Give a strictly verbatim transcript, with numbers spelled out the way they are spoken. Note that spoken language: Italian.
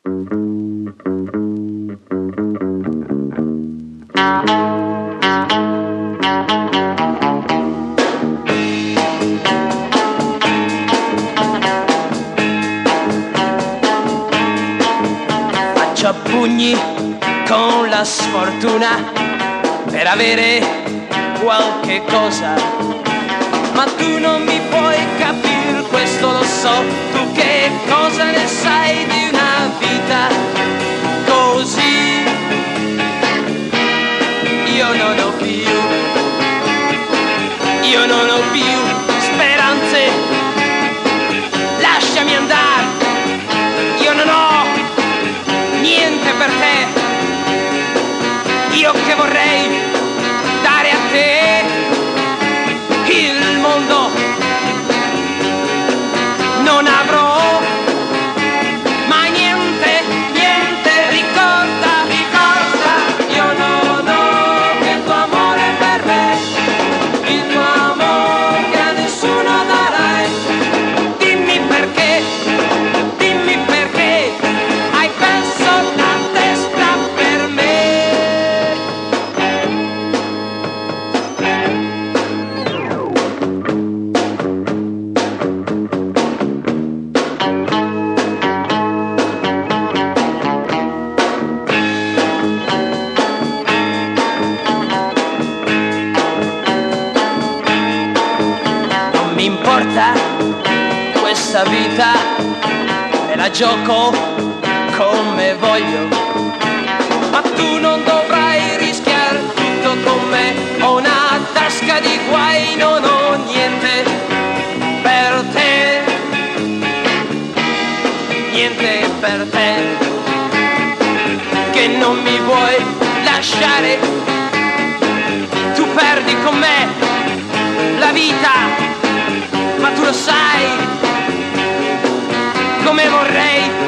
Faccio a pugni con la sfortuna per avere qualche cosa, ma tu non mi puoi capire, questo lo so. Tu che cosa ne sai di una vita così? Io non ho più, io non ho più speranze, lasciami andare, io non ho niente per te, io che vorrei dare a te il mondo, non avrò mai niente, niente, ricorda, ricorda, io non ho che il tuo amore per me, il tuo amore che a nessuno darai. Dimmi perché, dimmi perché hai perso la testa per me. Non mi importa questa vita, me la gioco come voglio, ma tu non dovrai rischiare tutto con me. Ho una tasca di guai, non ho niente per te, niente per te, che non mi vuoi lasciare. Tu perdi con me la vita, ma tu lo sai come vorrei